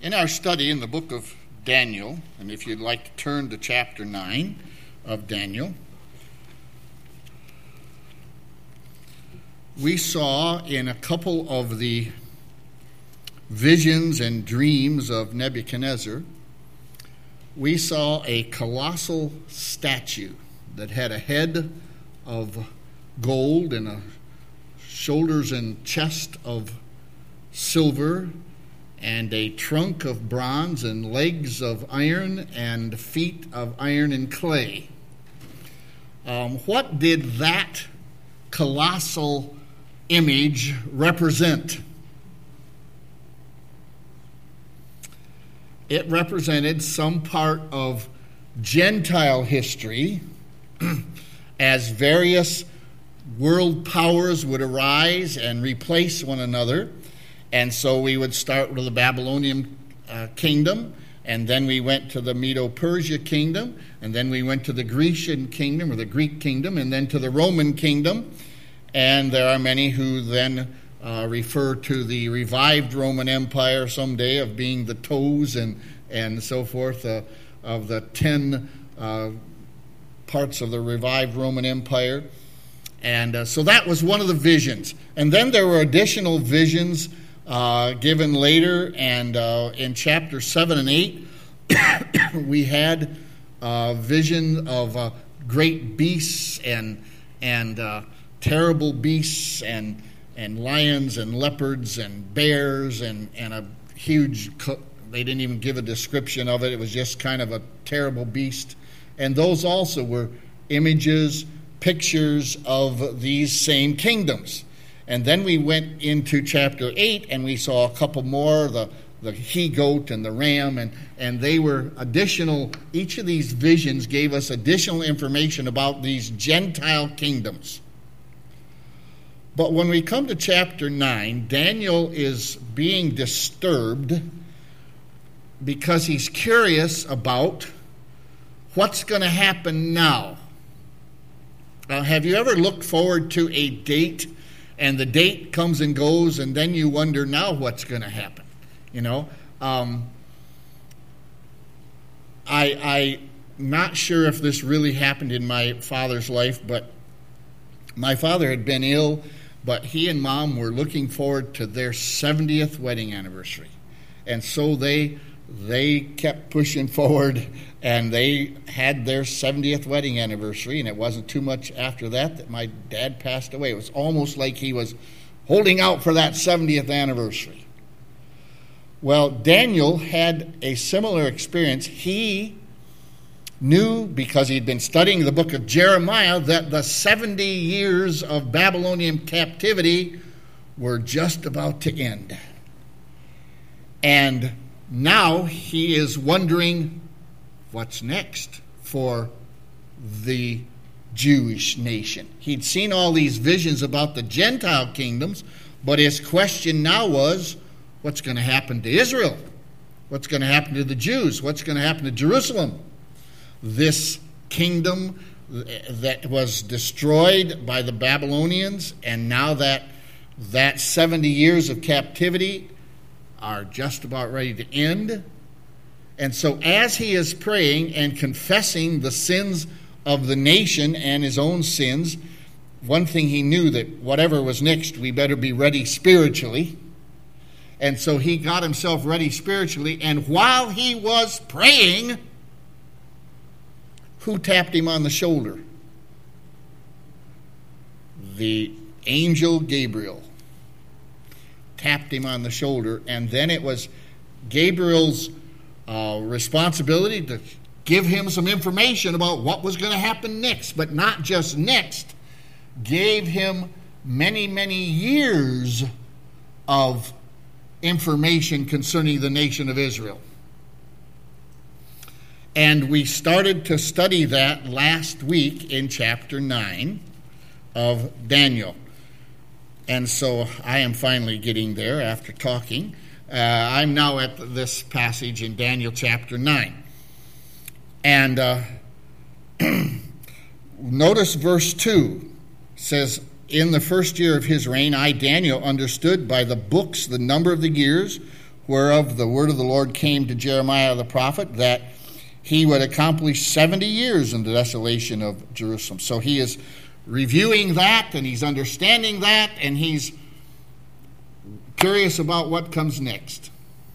In our study in the book of Daniel, and if you'd like to turn to chapter 9 of Daniel, we saw in a couple of the visions and dreams of Nebuchadnezzar, we saw a colossal statue that had a head of gold and a shoulders and chest of silver and a trunk of bronze and legs of iron and feet of iron and clay. What did that colossal image represent? It represented some part of Gentile history as various world powers would arise and replace one another. And so we would start with the Babylonian kingdom, and then we went to the Medo-Persia kingdom, and then we went to the Grecian kingdom, or the Greek kingdom, and then to the Roman kingdom. And there are many who then refer to the revived Roman Empire someday of being the toes and so forth of the 10 parts of the revived Roman Empire. And so that was one of the visions. And then there were additional visions given later, and in chapter 7 and 8, we had a vision of great beasts and terrible beasts and lions and leopards and bears and a huge, they didn't even give a description of it. It was just kind of a terrible beast. And those also were images, pictures of these same kingdoms. And then we went into chapter 8 and we saw a couple more, the he-goat and the ram, and they were additional. Each of these visions gave us additional information about these Gentile kingdoms. But when we come to chapter 9, Daniel is being disturbed because he's curious about what's going to happen now. Have you ever looked forward to a date, and the date comes and goes, and then you wonder now what's going to happen? You know, I'm not sure if this really happened in my father's life, but my father had been ill, but he and Mom were looking forward to their 70th wedding anniversary. And so they kept pushing forward, and they had their 70th wedding anniversary, and it wasn't too much after that my dad passed away. It was almost like he was holding out for that 70th anniversary. Well, Daniel had a similar experience. He knew, because he'd been studying the book of Jeremiah, that the 70 years of Babylonian captivity were just about to end. And now he is wondering what's next for the Jewish nation. He'd seen all these visions about the Gentile kingdoms, but his question now was, what's going to happen to Israel? What's going to happen to the Jews? What's going to happen to Jerusalem? This kingdom that was destroyed by the Babylonians, and now that 70 years of captivity are just about ready to end. And so as he is praying and confessing the sins of the nation and his own sins, one thing he knew, that whatever was next, we better be ready spiritually. And so he got himself ready spiritually, and while he was praying, who tapped him on the shoulder? The angel Gabriel tapped him on the shoulder, and then it was Gabriel's responsibility to give him some information about what was going to happen next, but not just next, gave him many, many years of information concerning the nation of Israel. And we started to study that last week in chapter 9 of Daniel. And so I am finally getting there after talking. I'm now at this passage in Daniel chapter 9. And notice verse 2 says, "In the first year of his reign, I, Daniel, understood by the books the number of the years whereof the word of the Lord came to Jeremiah the prophet, that he would accomplish 70 years in the desolation of Jerusalem. So he is reviewing that, and he's understanding that, and he's curious about what comes next.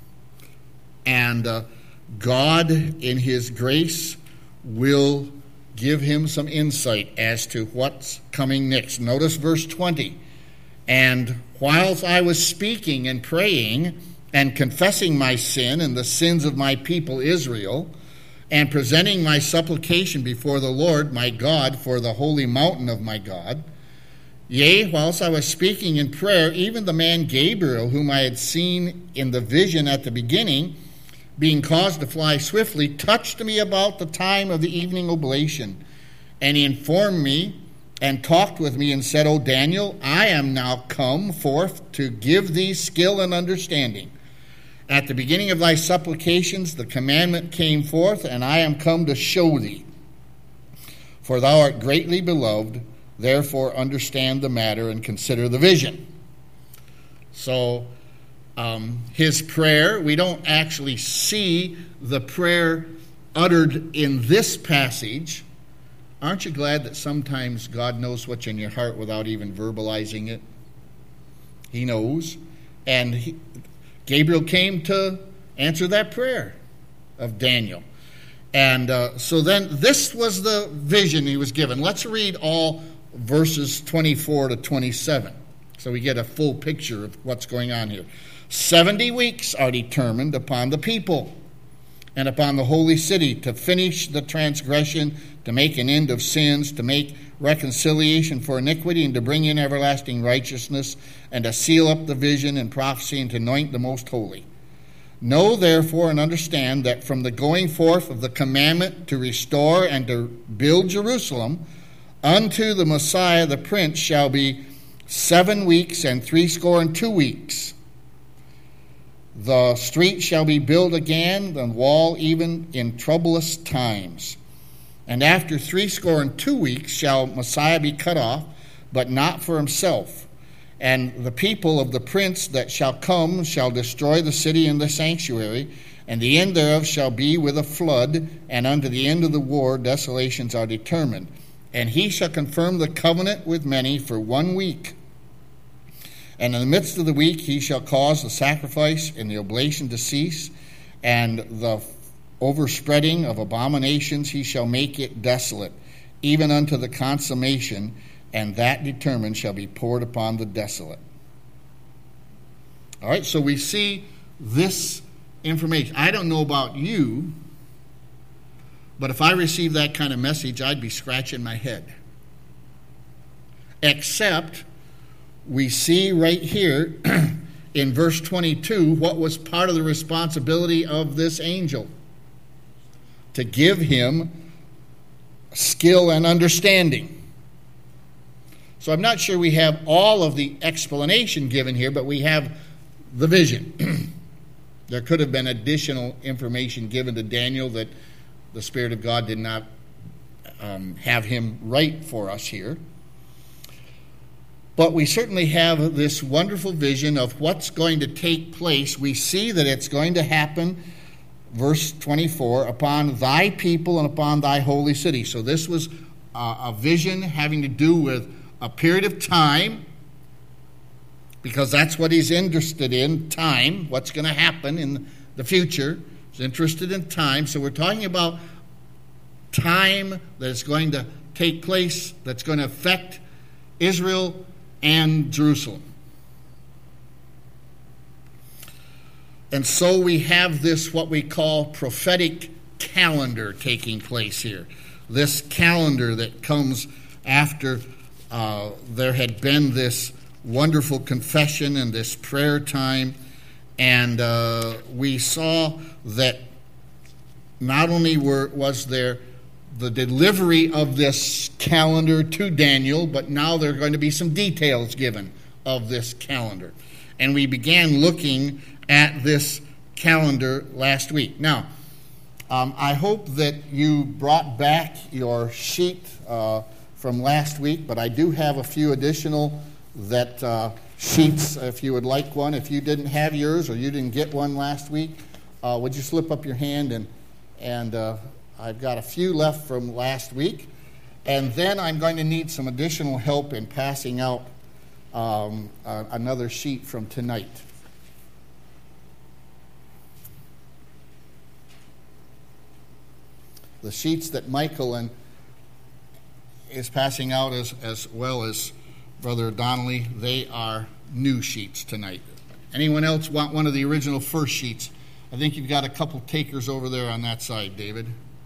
And God, in his grace, will give him some insight as to what's coming next. Notice verse 20. And whilst I was speaking and praying and confessing my sin and the sins of my people Israel, and presenting my supplication before the Lord my God for the holy mountain of my God, yea, whilst I was speaking in prayer, even the man Gabriel, whom I had seen in the vision at the beginning, being caused to fly swiftly, touched me about the time of the evening oblation. And he informed me and talked with me and said, O Daniel, I am now come forth to give thee skill and understanding. At the beginning of thy supplications the commandment came forth, and I am come to show thee. For thou art greatly beloved, therefore understand the matter and consider the vision. So his prayer, we don't actually see the prayer uttered in this passage. Aren't you glad that sometimes God knows what's in your heart without even verbalizing it? He knows. And Gabriel came to answer that prayer of Daniel. And so then this was the vision he was given. Let's read all verses 24 to 27 so we get a full picture of what's going on here. 70 weeks are determined upon the people and upon the holy city to finish the transgression, to make an end of sins, to make reconciliation for iniquity, and to bring in everlasting righteousness, and to seal up the vision and prophecy, and to anoint the most holy. Know therefore and understand that from the going forth of the commandment to restore and to build Jerusalem unto the Messiah the Prince shall be 7 weeks and 62 weeks. The street shall be built again, the wall even in troublous times. And after 62 weeks shall Messiah be cut off, but not for himself. And the people of the prince that shall come shall destroy the city and the sanctuary, and the end thereof shall be with a flood, and unto the end of the war desolations are determined. And he shall confirm the covenant with many for 1 week. And in the midst of the week he shall cause the sacrifice and the oblation to cease, and the overspreading of abominations he shall make it desolate, even unto the consummation, and that determined shall be poured upon the desolate. All right, so we see this information. I don't know about you, but if I received that kind of message, I'd be scratching my head. Except we see right here in verse 22 what was part of the responsibility of this angel: to give him skill and understanding. So I'm not sure we have all of the explanation given here, but we have the vision. There could have been additional information given to Daniel that the Spirit of God did not have him write for us here. But we certainly have this wonderful vision of what's going to take place. We see that it's going to happen, verse 24, upon thy people and upon thy holy city. So this was a vision having to do with a period of time, because that's what he's interested in, time, what's going to happen in the future. He's interested in time. So we're talking about time that is going to take place, that's going to affect Israel and Jerusalem. And so we have this, what we call prophetic calendar taking place here. This calendar that comes after there had been this wonderful confession and this prayer time. And we saw that not only was there the delivery of this calendar to Daniel, but now there are going to be some details given of this calendar. And we began looking at this calendar last week. Now, I hope that you brought back your sheet from last week, but I do have a few additional that sheets, if you would like one. If you didn't have yours or you didn't get one last week, would you slip up your hand? And I've got a few left from last week. And then I'm going to need some additional help in passing out another sheet from tonight. The sheets that Michael is passing out as well as Brother Donnelly, they are new sheets tonight. Anyone else want one of the original first sheets? I think you've got a couple takers over there on that side, David.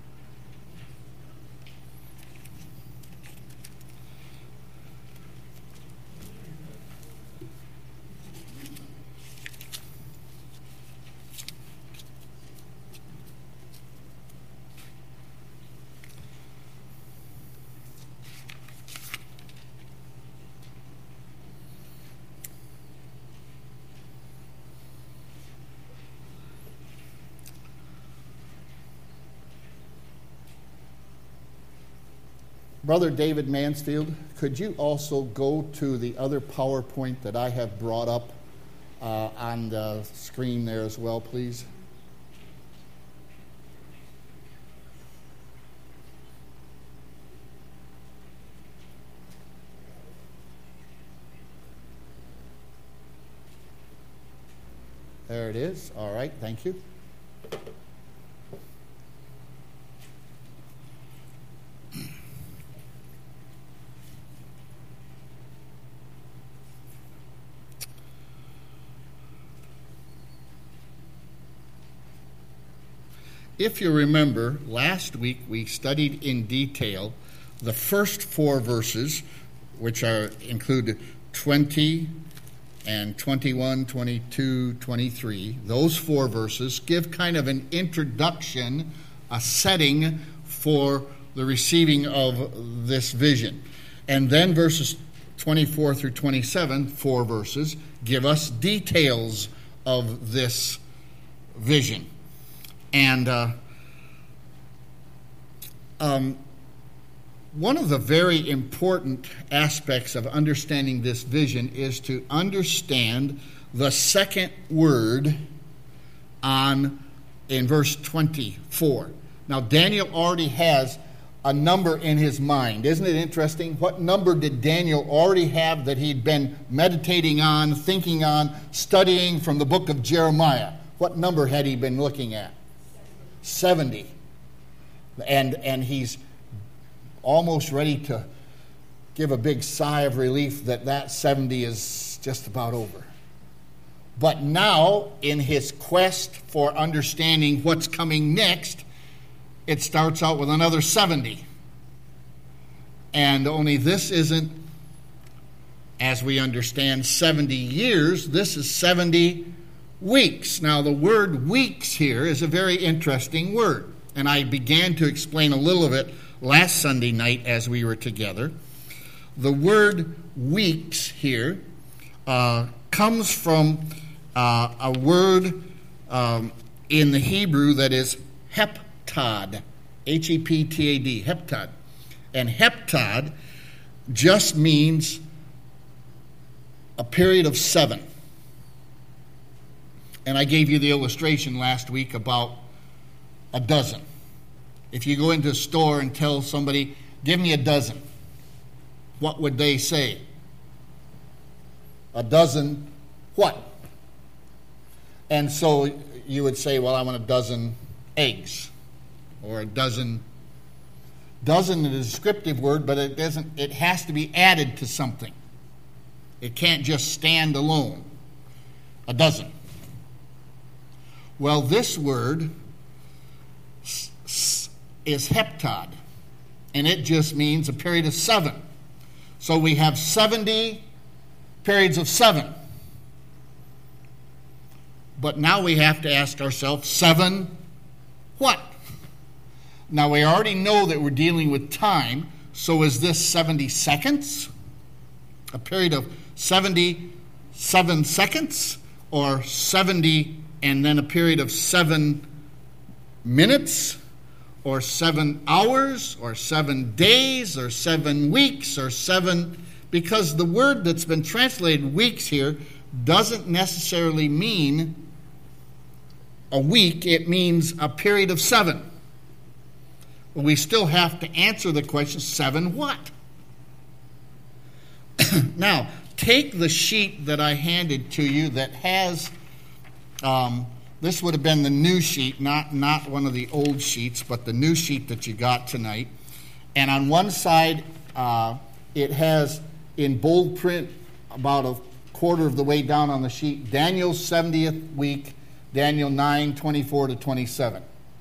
Brother David Mansfield, could you also go to the other PowerPoint that I have brought up on the screen there as well, please? There it is. All right, thank you. If you remember, last week we studied in detail the first 4 verses, which include 20 and 21, 22, 23. Those 4 verses give kind of an introduction, a setting for the receiving of this vision. And then verses 24 through 27, 4 verses, give us details of this vision. And one of the very important aspects of understanding this vision is to understand the second word in verse 24. Now, Daniel already has a number in his mind. Isn't it interesting? What number did Daniel already have that he'd been meditating on, thinking on, studying from the book of Jeremiah? What number had he been looking at? 70. And he's almost ready to give a big sigh of relief that 70 is just about over. But now, in his quest for understanding what's coming next, it starts out with another 70. And only this isn't, as we understand, 70 years. This is 70 weeks. Now, the word weeks here is a very interesting word, and I began to explain a little of it last Sunday night as we were together. The word weeks here comes from a word in the Hebrew that is heptad, H-E-P-T-A-D, heptad. And heptad just means a period of 7. And I gave you the illustration last week about a dozen. If you go into a store and tell somebody, give me a dozen, what would they say? A dozen what? And so you would say, well, I want a dozen eggs. Or a dozen. Dozen is a descriptive word, but it has to be added to something. It can't just stand alone. A dozen. Well, this word is heptad, and it just means a period of 7. So we have 70 periods of 7. But now we have to ask ourselves, 7 what? Now we already know that we're dealing with time, so is this 70 seconds? A period of 77 seconds? Or 70 and then a period of 7 minutes? Or 7 hours? Or 7 days? Or 7 weeks? Or 7... because the word that's been translated weeks here doesn't necessarily mean a week. It means a period of 7. Well, we still have to answer the question, 7 what? Now, take the sheet that I handed to you that has, this would have been the new sheet, not one of the old sheets, but the new sheet that you got tonight. And on one side, it has in bold print about a quarter of the way down on the sheet, Daniel's 70th week, Daniel 9:24-27.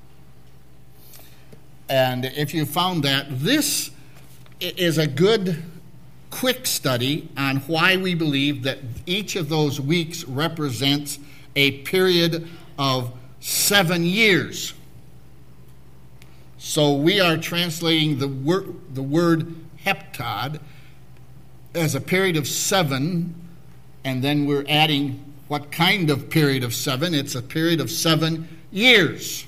And if you found that, this is a good quick study on why we believe that each of those weeks represents a period of 7 years. So we are translating the word heptad as a period of 7, and then we're adding what kind of period of 7. It's a period of 7 years.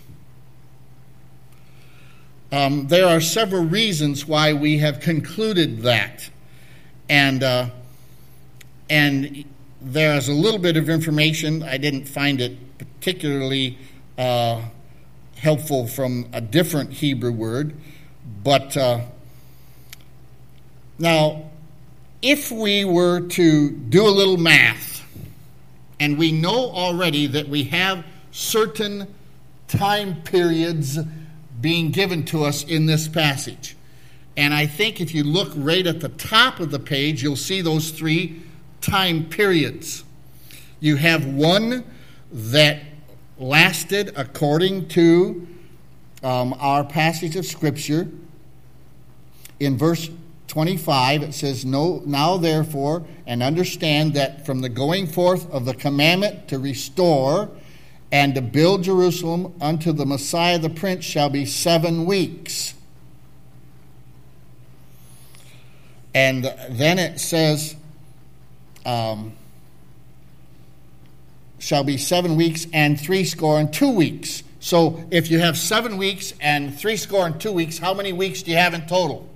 There are several reasons why we have concluded that. And there's a little bit of information. I didn't find it particularly helpful from a different Hebrew word. But now, if we were to do a little math, and we know already that we have certain time periods being given to us in this passage. And I think if you look right at the top of the page, you'll see those 3 time periods. You have one that lasted, according to our passage of Scripture, in verse 25, it says, Now therefore, and understand that from the going forth of the commandment to restore and to build Jerusalem unto the Messiah the Prince shall be 7 weeks. And then it says, shall be 7 weeks and 62 weeks. So if you have 7 weeks and 62 weeks, how many weeks do you have in total?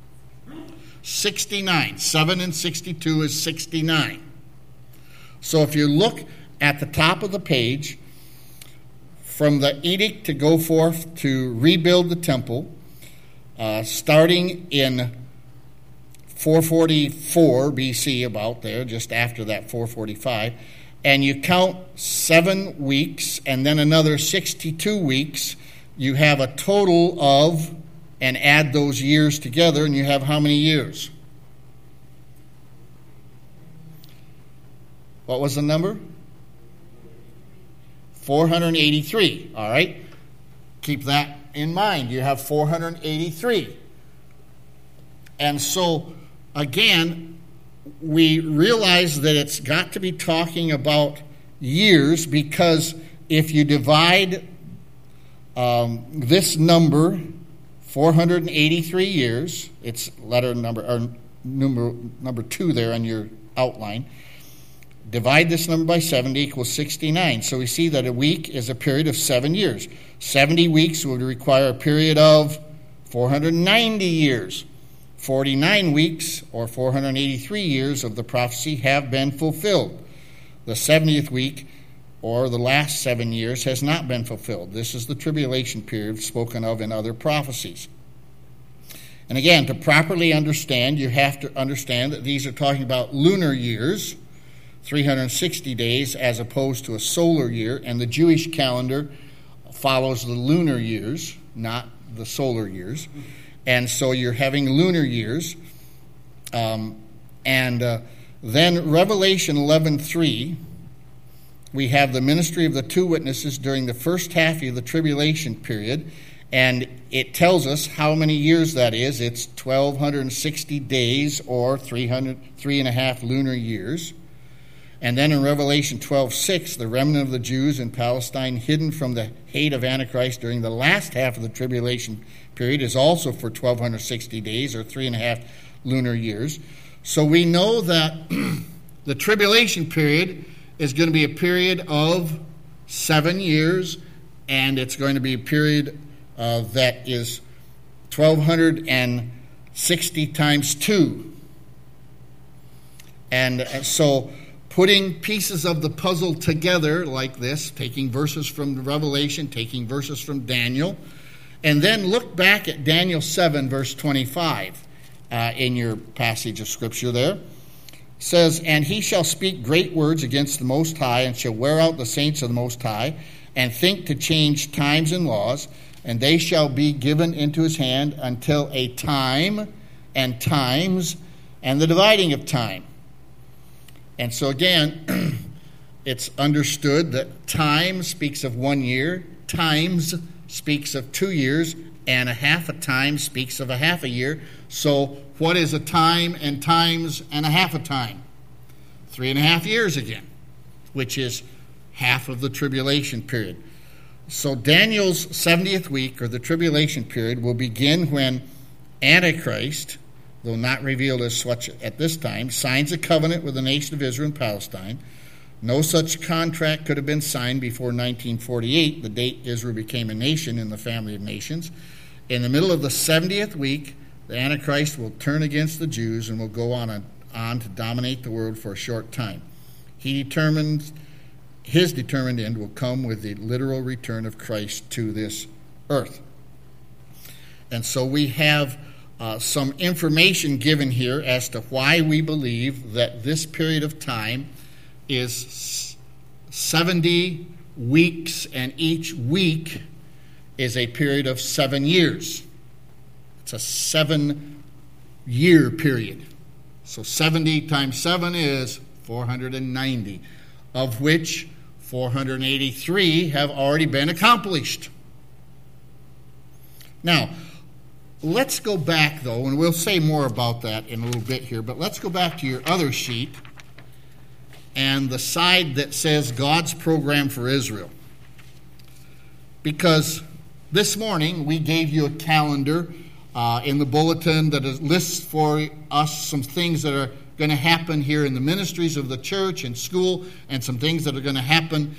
69. 7 and 62 is 69. So if you look at the top of the page, from the edict to go forth to rebuild the temple, starting in 444 BC, about there, just after that 445, and you count 7 weeks and then another 62 weeks, you have a total of, and add those years together, and you have how many years? What was the number? 483, all right? Keep that in mind. You have 483. And so, again, we realize that it's got to be talking about years, because if you divide this number, 483 years, it's letter number, or number 2 there on your outline, divide this number by 70 equals 69. So we see that a week is a period of 7 years. 70 weeks would require a period of 490 years. 49 weeks, or 483 years, of the prophecy have been fulfilled. The 70th week, or the last 7 years, has not been fulfilled. This is the tribulation period spoken of in other prophecies. And again, to properly understand, you have to understand that these are talking about lunar years, 360 days, as opposed to a solar year, and the Jewish calendar follows the lunar years, not the solar years. And so you're having lunar years. Then Revelation 11:3, we have the ministry of the 2 witnesses during the first half of the tribulation period, and it tells us how many years that is. It's 1,260 days, or 3.5 lunar years. And then in Revelation 12:6, the remnant of the Jews in Palestine hidden from the hate of Antichrist during the last half of the tribulation period is also for 1,260 days, or 3.5 lunar years. So we know that the tribulation period is going to be a period of 7 years, and it's going to be a period that is 1,260 times 2. And so putting pieces of the puzzle together like this, taking verses from Revelation, taking verses from Daniel, and then look back at Daniel 7, verse 25 in your passage of Scripture there. It says, "And he shall speak great words against the Most High, and shall wear out the saints of the Most High, and think to change times and laws, and they shall be given into his hand until a time and times and the dividing of time." And so again, it's understood that time speaks of 1 year, times speaks of 2 years, and a half a time speaks of a half a year. So what is a time and times and a half a time? 3.5 years again, which is half of the tribulation period. So Daniel's 70th week, or the tribulation period, will begin when Antichrist, though not revealed as such at this time, signs a covenant with the nation of Israel and Palestine. No such contract could have been signed before 1948, the date Israel became a nation in the family of nations. In the middle of the 70th week, the Antichrist will turn against the Jews and will go on to dominate the world for a short time. His determined end will come with the literal return of Christ to this earth. And so we have some information given here as to why we believe that this period of time is 70 weeks, and each week is a period of 7 years. It's a 7-year period. So 70 times 7 is 490, of which 483 have already been accomplished. Now, let's go back, though, and we'll say more about that in a little bit here, but let's go back to your other sheet and the side that says God's program for Israel. Because this morning we gave you a calendar in the bulletin that lists for us some things that are going to happen here in the ministries of the church and school, and some things that are going to happen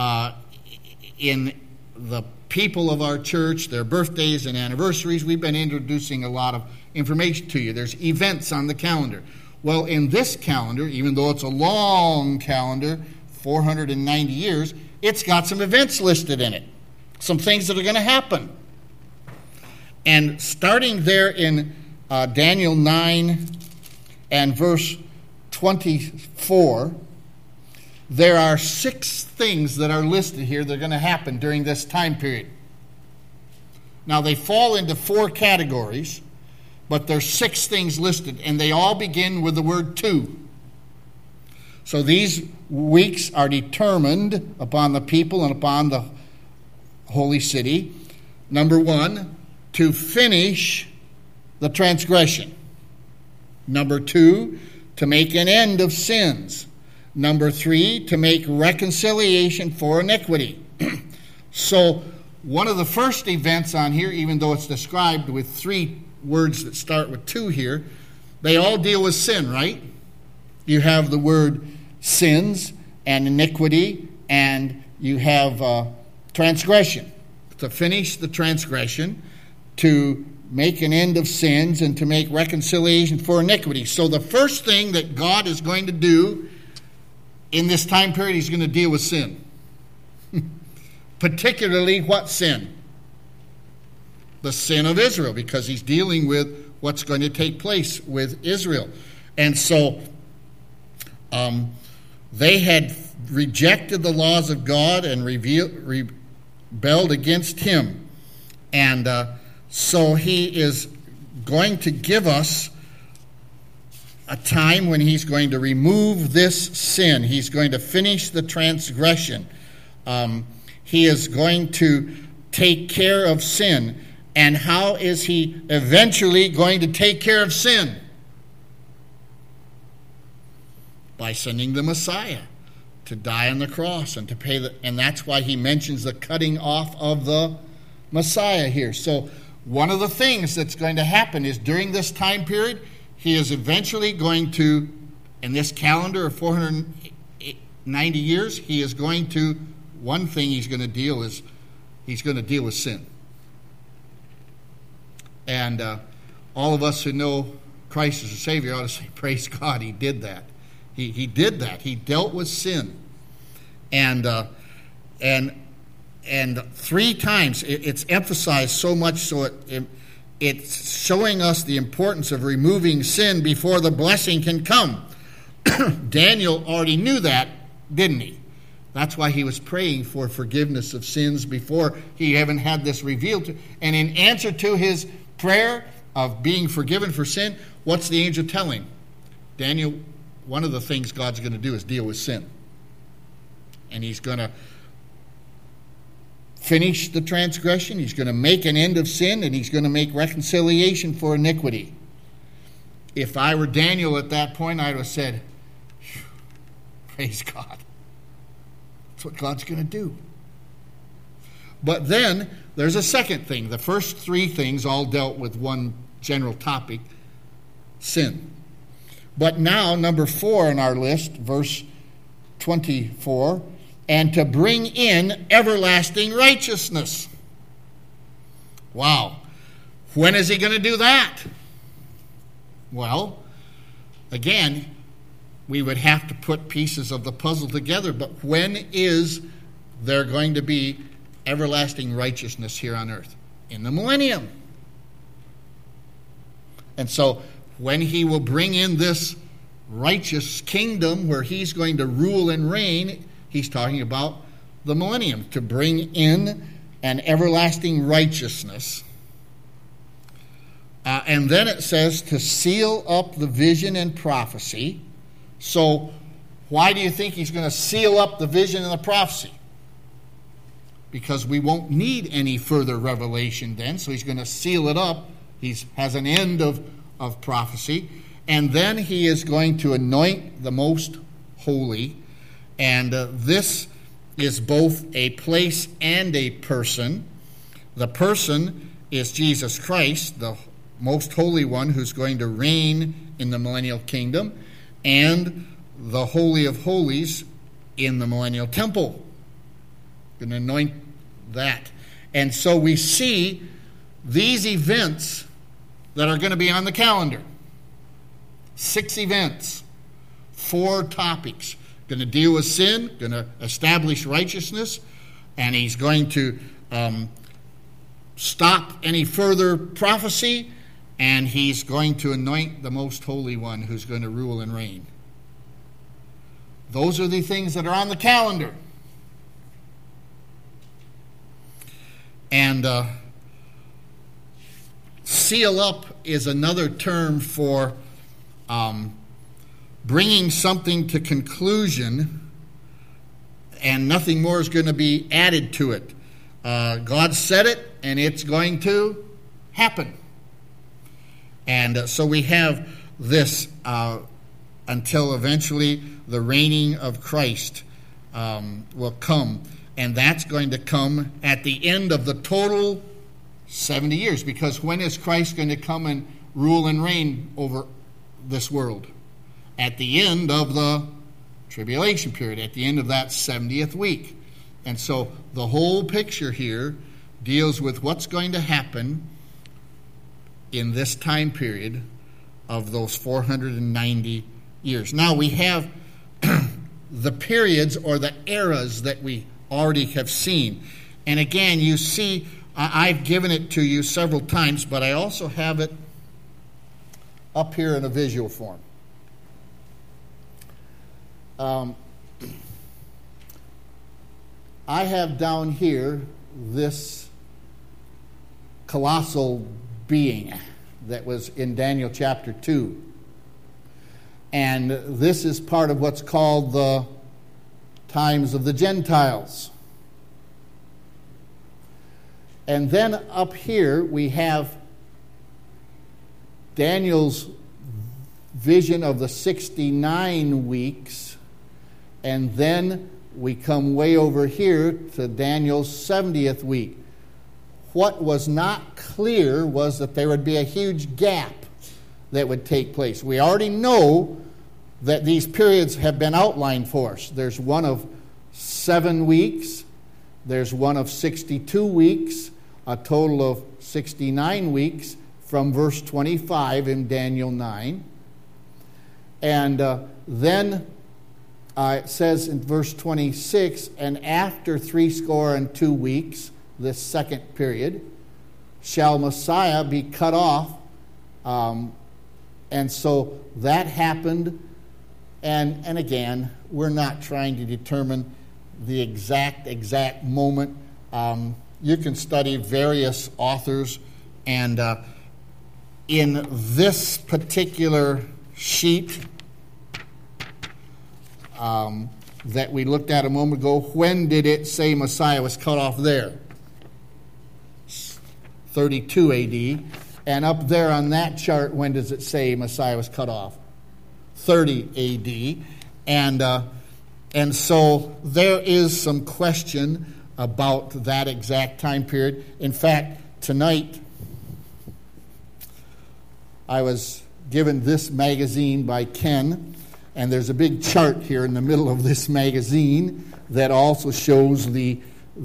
in the people of our church, their birthdays and anniversaries. We've been introducing a lot of information to you. There's events on the calendar. Well, in this calendar, even though it's a long calendar, 490 years, it's got some events listed in it, some things that are going to happen. And starting there in Daniel 9 and verse 24, there are 6 things that are listed here that are going to happen during this time period. Now, they fall into 4 categories, but there's 6 things listed, and they all begin with the word "to." So these weeks are determined upon the people and upon the holy city. Number 1, to finish the transgression. Number 2, to make an end of sins. Number 3, to make reconciliation for iniquity. So one of the first events on here, even though it's described with 3 words that start with 2 here, they all deal with sin, right? You have the word sins and iniquity, and you have transgression. To finish the transgression, to make an end of sins, and to make reconciliation for iniquity. So the first thing that God is going to do in this time period, he's going to deal with sin. Particularly what sin? The sin of Israel, because he's dealing with what's going to take place with Israel. And so they had rejected the laws of God and rebelled against him. And so he is going to give us a time when he's going to remove this sin. He's going to finish the transgression. He is going to take care of sin. And how is he eventually going to take care of sin? By sending the Messiah to die on the cross and to pay and that's why he mentions the cutting off of the Messiah here. So one of the things that's going to happen is during this time period, he is eventually going to, in this calendar of 490 years, he is going to, one thing he's going to deal with sin. And all of us who know Christ as a Savior ought to say, praise God, he did that. He did that. He dealt with sin. And 3 times it's emphasized so much so it's showing us the importance of removing sin before the blessing can come. Daniel already knew that, didn't he? That's why he was praying for forgiveness of sins before he even had this revealed to. And in answer to his prayer of being forgiven for sin, what's the angel telling? Daniel, one of the things God's going to do is deal with sin. And he's going to finish the transgression. He's going to make an end of sin, and he's going to make reconciliation for iniquity. If I were Daniel at that point, I would have said, praise God. That's what God's going to do. But then there's a second thing. The first 3 things all dealt with one general topic, sin. But now, number 4 on our list, verse 24, and to bring in everlasting righteousness. Wow. When is he going to do that? Well, again, we would have to put pieces of the puzzle together. But when is there going to be everlasting righteousness here on earth? In the millennium. And so when he will bring in this righteous kingdom where he's going to rule and reign, he's talking about the millennium, to bring in an everlasting righteousness. And then it says to seal up the vision and prophecy. So why do you think he's going to seal up the vision and the prophecy? Because we won't need any further revelation then, so he's going to seal it up. He has an end of prophecy. And then he is going to anoint the most holy. And this is both a place and a person. The person is Jesus Christ, the most holy one who's going to reign in the millennial kingdom, and the Holy of Holies in the millennial temple. Going to anoint that. And so we see these events that are going to be on the calendar. 6 events, 4 topics. Going to deal with sin, going to establish righteousness, and he's going to stop any further prophecy, and he's going to anoint the most holy one who's going to rule and reign. Those are the things that are on the calendar. And seal up is another term for bringing something to conclusion, and nothing more is going to be added to it. God said it, and it's going to happen. And so we have this until eventually the reigning of Christ will come. And that's going to come at the end of the total 70 years. Because when is Christ going to come and rule and reign over this world? At the end of the tribulation period, at the end of that 70th week. And so the whole picture here deals with what's going to happen in this time period of those 490 years. Now we have the periods or the eras that we already have seen. And again, you see, I've given it to you several times, but I also have it up here in a visual form. I have down here this colossal being that was in Daniel chapter 2. And this is part of what's called the times of the Gentiles. And then up here we have Daniel's vision of the 69 weeks. And then we come way over here to Daniel's 70th week. What was not clear was that there would be a huge gap that would take place. We already know that these periods have been outlined for us. There's one of 7 weeks. There's one of 62 weeks, a total of 69 weeks from verse 25 in Daniel 9. And then it says in verse 26, and after 62 weeks, this second period, shall Messiah be cut off. And so that happened. And again, we're not trying to determine the exact moment. You can study various authors, and in this particular sheet that we looked at a moment ago, when did it say Messiah was cut off there? 32 AD. And up there on that chart, when does it say Messiah was cut off? 30 AD. And so there is some question about that exact time period. In fact, tonight I was given this magazine by Ken, and there's a big chart here in the middle of this magazine that also shows the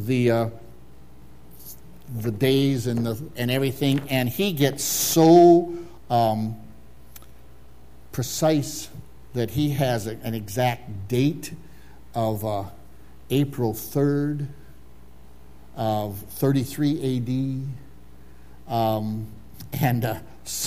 days and everything, and he gets so precise that he has an exact date of April 3rd of 33 AD.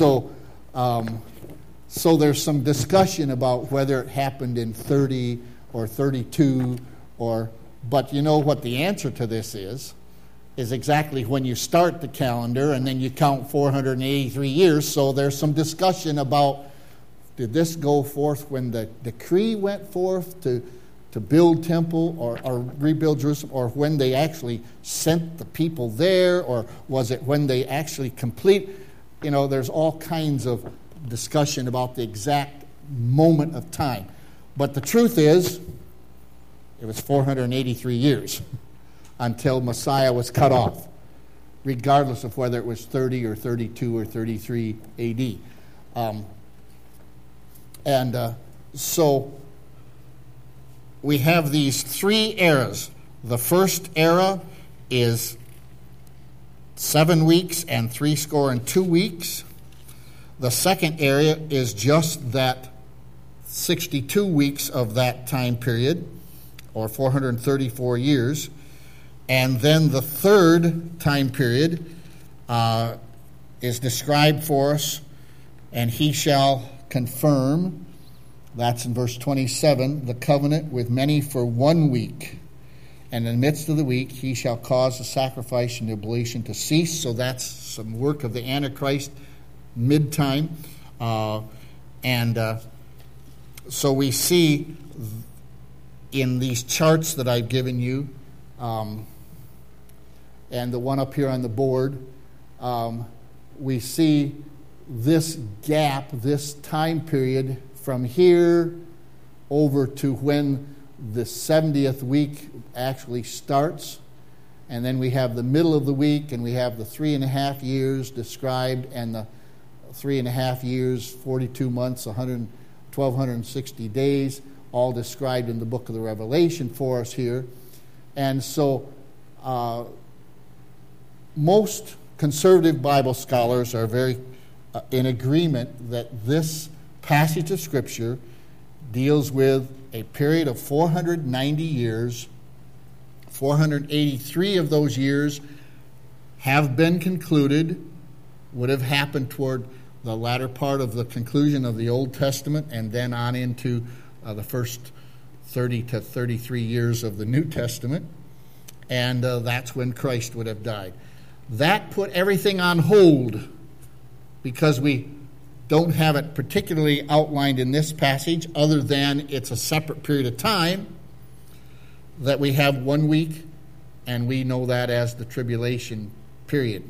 So there's some discussion about whether it happened in 30 or 32, but you know what the answer to this is exactly when you start the calendar, and then you count 483 years. So there's some discussion about, did this go forth when the decree went forth to build temple or rebuild Jerusalem, or when they actually sent the people there, or was it when they actually complete? You know, there's all kinds of discussion about the exact moment of time. But the truth is, it was 483 years until Messiah was cut off, regardless of whether it was 30 or 32 or 33 AD. So we have these three eras. The first era is 7 weeks and 62 weeks. The second era is just that 62 weeks of that time period, or 434 years. And then the third time period is described for us, and he shall confirm, that's in verse 27, the covenant with many for 1 week. And in the midst of the week, he shall cause the sacrifice and the oblation to cease. So that's some work of the Antichrist mid-time. So we see in these charts that I've given you, and the one up here on the board, we see this gap, this time period from here over to when the 70th week actually starts. And then we have the middle of the week, and we have the 3.5 years described, and the 3.5 years, 42 months, 1,260 days, all described in the book of the Revelation for us here. And so most conservative Bible scholars are very in agreement that this passage of Scripture deals with a period of 490 years. 483 of those years have been concluded, would have happened toward the latter part of the conclusion of the Old Testament, and then on into the first 30 to 33 years of the New Testament. And that's when Christ would have died. That put everything on hold because we don't have it particularly outlined in this passage, other than it's a separate period of time that we have 1 week, and we know that as the tribulation period.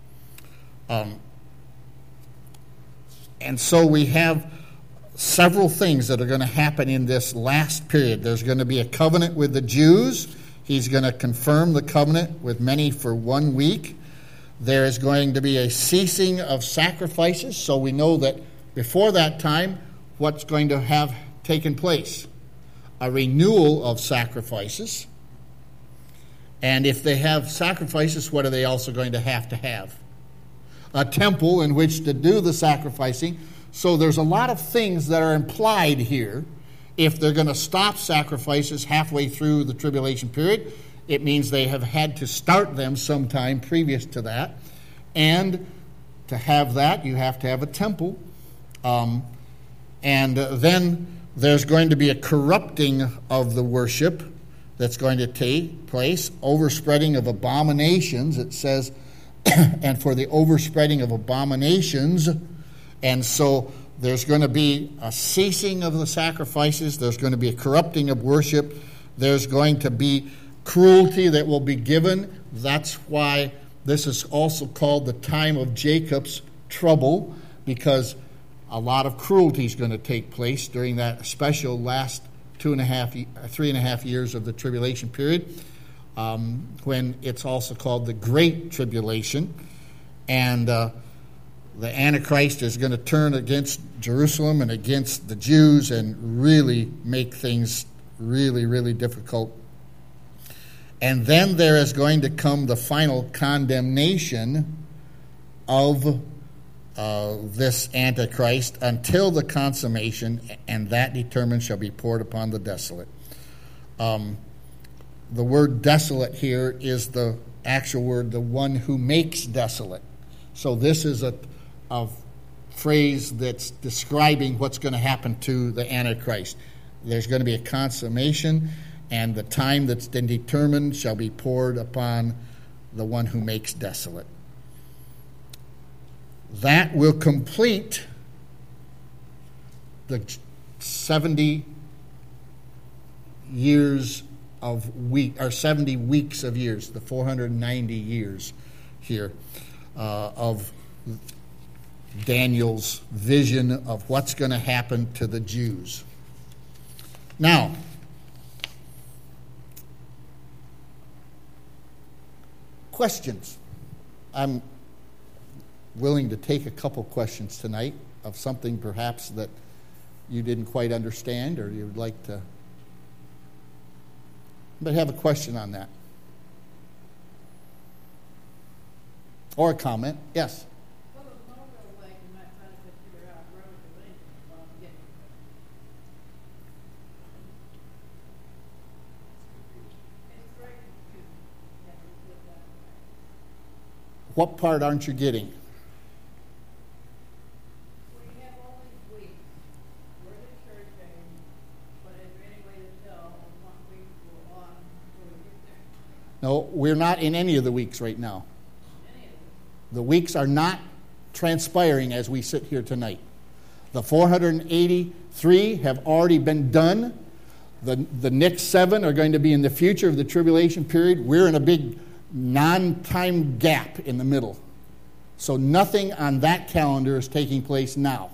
And so we have several things that are going to happen in this last period. There's going to be a covenant with the Jews. He's going to confirm the covenant with many for 1 week. There is going to be a ceasing of sacrifices. So we know that before that time, what's going to have taken place? A renewal of sacrifices. And if they have sacrifices, what are they also going to have? A temple in which to do the sacrificing. So there's a lot of things that are implied here. If they're going to stop sacrifices halfway through the tribulation period, it means they have had to start them sometime previous to that. And to have that, you have to have a temple. And then there's going to be a corrupting of the worship that's going to take place, overspreading of abominations, it says, and for the overspreading of abominations. And so there's going to be a ceasing of the sacrifices. There's going to be a corrupting of worship. There's going to be cruelty that will be given. That's why this is also called the time of Jacob's trouble, because a lot of cruelty is going to take place during that special last 3.5 years of the tribulation period, when it's also called the Great Tribulation. And the Antichrist is going to turn against Jerusalem and against the Jews and really make things really, really difficult. And then there is going to come the final condemnation of this Antichrist until the consummation, and that determined shall be poured upon the desolate. The word desolate here is the actual word, the one who makes desolate. So this is a phrase that's describing what's going to happen to the Antichrist. There's going to be a consummation, and the time that's been determined shall be poured upon the one who makes desolate. That will complete the 70 years of week, or 70 weeks of years, the 490 years here of Daniel's vision of what's going to happen to the Jews. Now, questions. I'm willing to take a couple questions tonight of something perhaps that you didn't quite understand or you would like to. But have a question on that. Or a comment. Yes? What part aren't you getting? No, we're not in any of the weeks right now. The weeks are not transpiring as we sit here tonight. The 483 have already been done. The next 7 are going to be in the future of the tribulation period. We're in a big non-time gap in the middle. So nothing on that calendar is taking place now.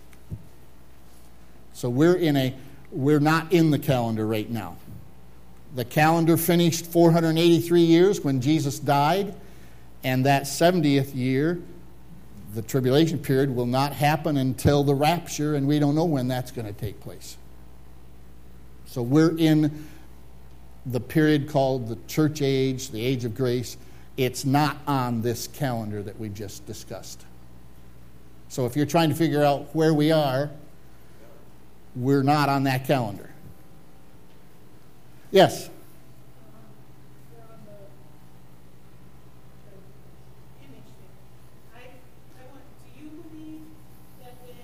So we're not in the calendar right now. The calendar finished 483 years when Jesus died, and that 70th year, the tribulation period, will not happen until the rapture, and we don't know when that's going to take place. So we're in the period called the church age, the age of grace. It's not on this calendar that we just discussed. So if you're trying to figure out where we are, we're not on that calendar. Yes? Do you believe that when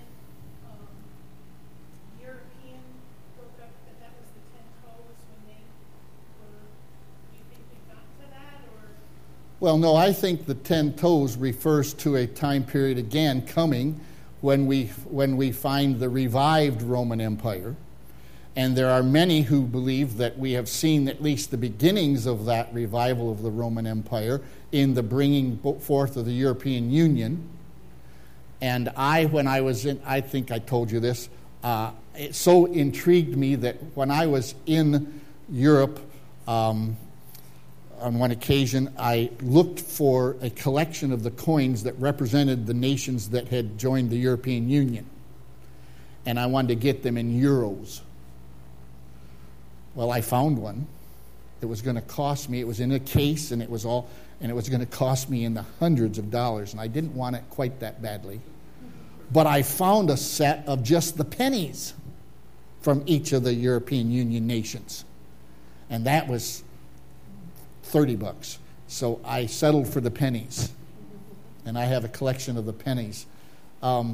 European broke up, that was the 10 toes when they were, do you think we got to that, or? Well, no, I think the 10 toes refers to a time period again coming when we find the revived Roman Empire. And there are many who believe that we have seen at least the beginnings of that revival of the Roman Empire in the bringing forth of the European Union. And when I was in, I think I told you this, it so intrigued me that when I was in Europe on one occasion, I looked for a collection of the coins that represented the nations that had joined the European Union. And I wanted to get them in euros. Well, I found one. It was going to cost me, it was in a case, and it was going to cost me in the hundreds of dollars, and I didn't want it quite that badly. but I found a set of just the pennies from each of the European Union nations. And that was $30. So I settled for the pennies. And I have a collection of the pennies. So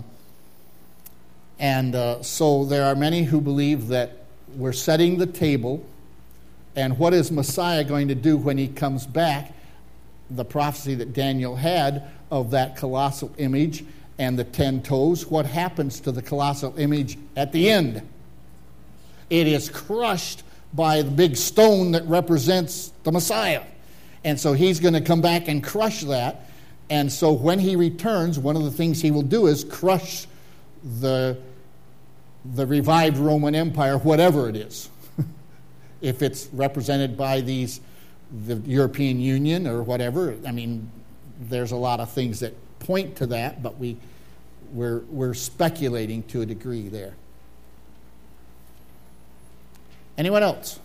there are many who believe that we're setting the table. And what is Messiah going to do when he comes back? The prophecy that Daniel had of that colossal image and the 10 toes. What happens to the colossal image at the end? It is crushed by the big stone that represents the Messiah. And so he's going to come back and crush that. And so when he returns, one of the things he will do is crush the revived Roman Empire, whatever it is. If it's represented by the European Union or whatever. I mean, there's a lot of things that point to that, but we're speculating to a degree there. Anyone else?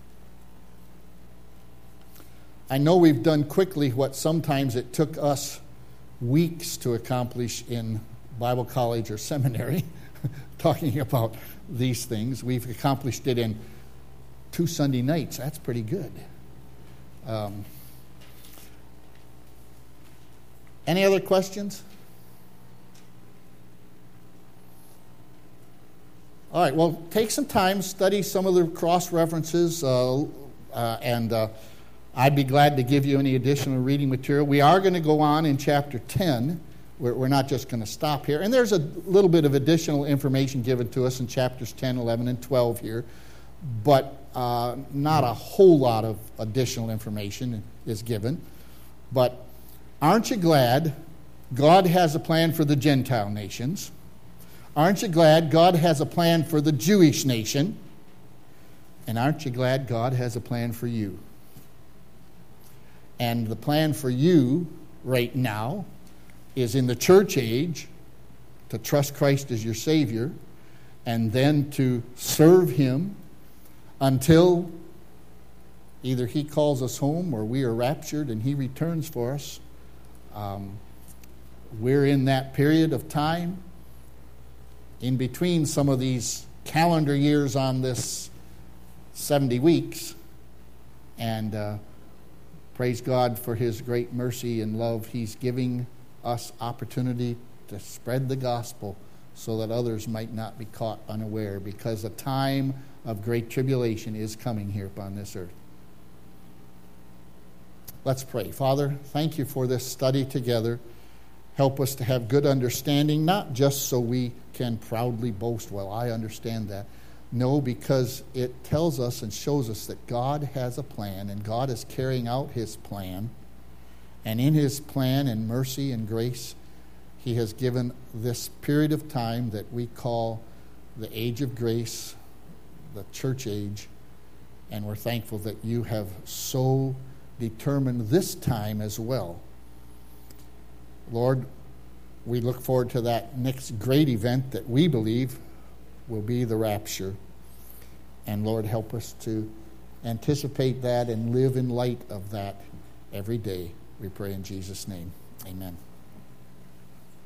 I know we've done quickly what sometimes it took us weeks to accomplish in Bible college or seminary, talking about these things. We've accomplished it in 2 Sunday nights. That's pretty good. Any other questions? All right, well, take some time, study some of the cross-references, and I'd be glad to give you any additional reading material. We are going to go on in chapter 10. We're not just going to stop here. And there's a little bit of additional information given to us in chapters 10, 11, and 12 here, but not a whole lot of additional information is given. But aren't you glad God has a plan for the Gentile nations? Aren't you glad God has a plan for the Jewish nation? And aren't you glad God has a plan for you? And the plan for you right now is in the church age to trust Christ as your Savior and then to serve Him until either He calls us home or we are raptured and He returns for us. We're in that period of time in between some of these calendar years on this 70 weeks. And praise God for His great mercy and love. He's giving us opportunity to spread the gospel so that others might not be caught unaware, because a time of great tribulation is coming here upon this earth. Let's pray. Father, thank you for this study together. Help us to have good understanding, not just so we can proudly boast, well, I understand that. No, because it tells us and shows us that God has a plan, and God is carrying out His plan. And in His plan and mercy and grace, He has given this period of time that we call the age of grace, the church age. And we're thankful that you have so determined this time as well. Lord, we look forward to that next great event that we believe will be the rapture. And Lord, help us to anticipate that and live in light of that every day. We pray in Jesus' name. Amen.